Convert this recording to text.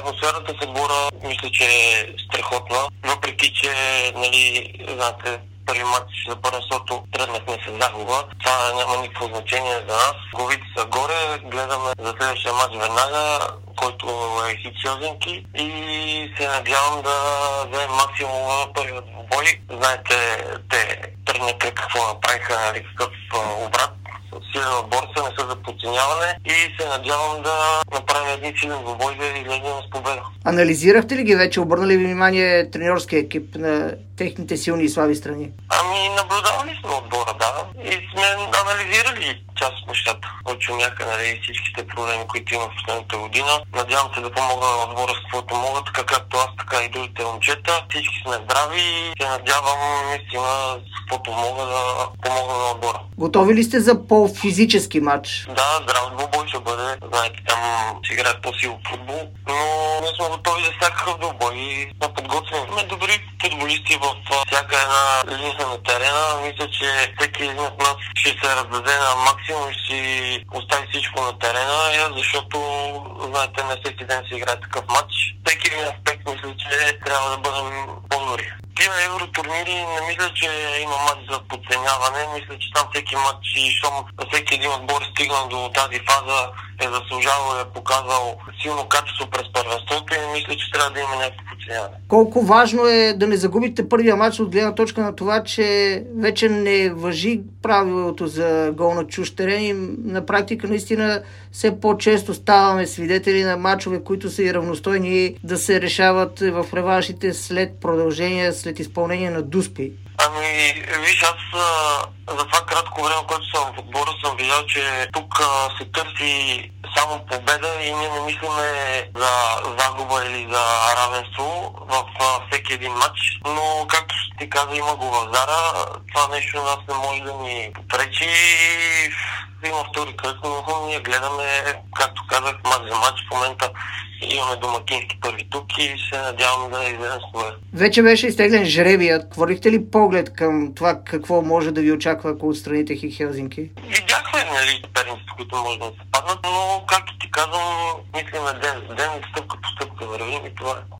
Атмосферата в отбора мисля, че е страхотна, въпреки че, нали, знаете, първи матч за първенството тръгнахме с загуба. Това няма никакво значение за нас. Главите са горе, гледаме за следващия матч веднага, който е Хит Хелзинки, и се надявам да вземем максимум в първият двубой. Знаете, те тръгнаха какво направиха, нали, какъв обрат. Силен отбор са, не са за подценяване, и се надявам да направим един силен двубой да излезем с победа. Анализирахте ли ги вече? Обърнали ви внимание треньорския екип на техните силни и слаби страни? Наблюдавали сме отбора, да, и сме анализирали част от нещата. Очумяха, нали, всичките проблеми, които има в последната година. Надявам се да помогна на отбора с каквото мога, така както аз, така и другите момчета. Всички сме здрави и се надявам наистина с каквото мога да помогна на отбора. Готови ли сте за по-физически матч? Да, здрав двубой ще бъде. Знаете, там се играе по-силно футбол, но ние сме готови за всякакъв двубой и сме подготвени. Сме добри футболисти в всяка една линия на терена. Мисля, че всеки един от нас ще се раздаде на максимум и ще остави всичко на терена, защото, знаете, не всеки ден се играе такъв матч. Всеки един аспект мисля, че трябва да бъдем по-добри. Тия евротурнири не мисля, че има матч за подценяване. Мисля, че там всеки матч, и щом всеки един отбор стигнал до тази фаза, е заслужавал и е показал силно качество през първенството, и не мисля, че трябва да има някакво подценяване. Колко важно е да не загубите първия матч от гледна точка на това, че вече не важи правилото за гол на чужд терен, и на практика наистина все по-често ставаме свидетели на мачове, които са и равностойни, да се решават в реваншите след продължение, след изпълнение на дуспи. Виж, аз за това кратко време, което съм в отбора, съм видял, че тук се търси само победа и ние не мислиме за загуба или за равенство в всеки един матч. Но, както ти каза, има го в Зара. Това нещо нас не може да ни попречи. Има втори кръг, но ние гледаме, както казах, матч за матч. В момента имаме домакински първи тук и се надявам да излезем с това. Вече беше изтеглен жребият. Хвърлихте ли поглед към това какво може да ви очаква, ако отстраните Хит Хелзинки? Видяхме, нали, перниците, които може да се паднат, но, както ти казвам, мислиме ден за ден, стъпка по стъпка вървим и това е.